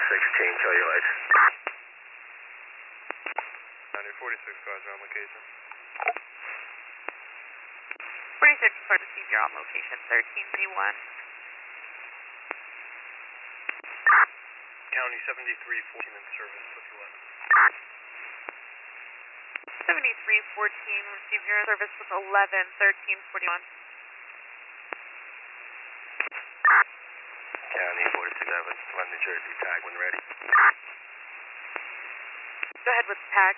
16, show your lights. 46 cars are on location. 46 cars received, you're on location, 1331. County 7314 in service with 11. 7314 received, you're in service with 11, 1341. County 467, run New Jersey, tag when ready. Go ahead with the tag.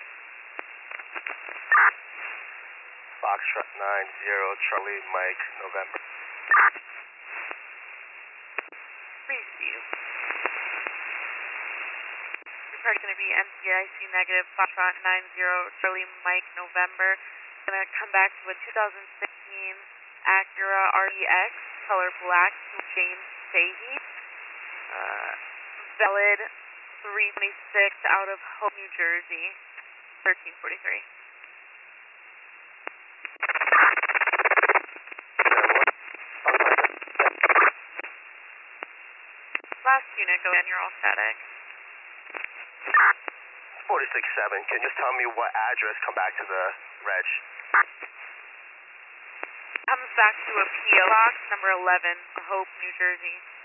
Foxtrot 90, Charlie, Mike, November. Receive. Your card is going to be NCIC negative, Foxtrot 90, Charlie, Mike, November. Going to come back to a 2016 Acura REX, color black, to James Fahey. Valid 326 out of Hope, New Jersey, 1343. Last unit, go in, you're all static. 467, can you just tell me what address come back to the reg? Comes back to a P.O. Box, number 11, Hope, New Jersey.